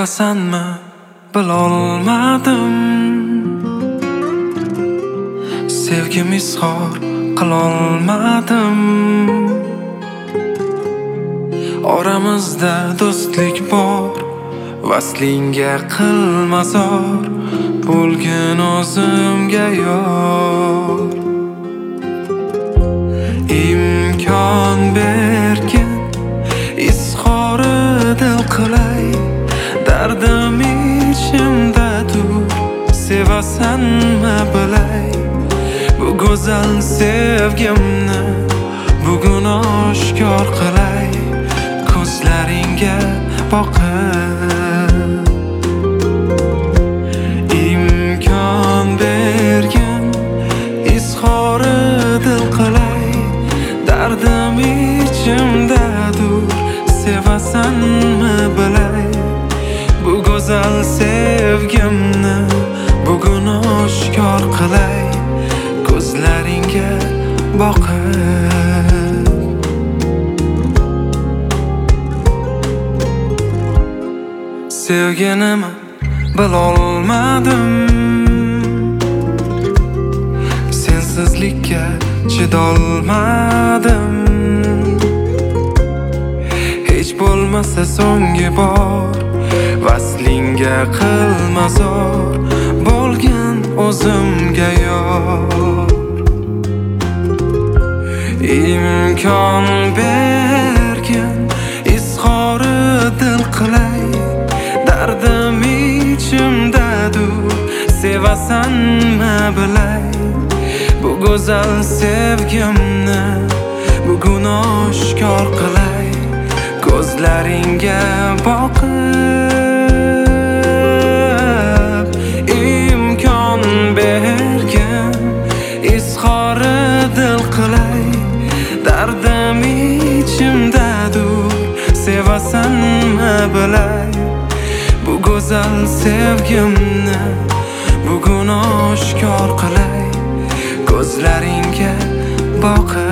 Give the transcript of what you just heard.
sevasanmi bilolmadim. Sevgim izhor qilolmadim. Oramizda do'stlik bor, vaslingga qilma zor, bo'lgin o'zimga yor. Imkon bergin, izhori dil qilay, dardim ichimdadur, sevasanmi bilay. Bu go'zal sevgimni bugun oshkor qilay, ko'zlaringga boqib. Imkon bergin, izhori dil qilay, dardim ichimdadur, sevasanmi bilay. Bu go'zal sevgimni bugun oshkor qilay, ko'zlaringga boqib. Sevganimni bilolmadim, sensizlikka chidolmadim. Hech bo'lmasa so'nggi bor, vaslingga qilma zor, bo'lgin o'zimga yor. Imkon bergin, izhori dil qilay, dardim ichimdadur, sevasanmi bilay. Bu go'zal sevgimni bugun oshkor qilay, ko'zlaringga boqib. Imkon bergin, izhori dil qilay, dardim ichimdadur, sevasanmi bilay. Bu go'zal sevgimni bugun oshkor qilay, ko'zlaringga boqib.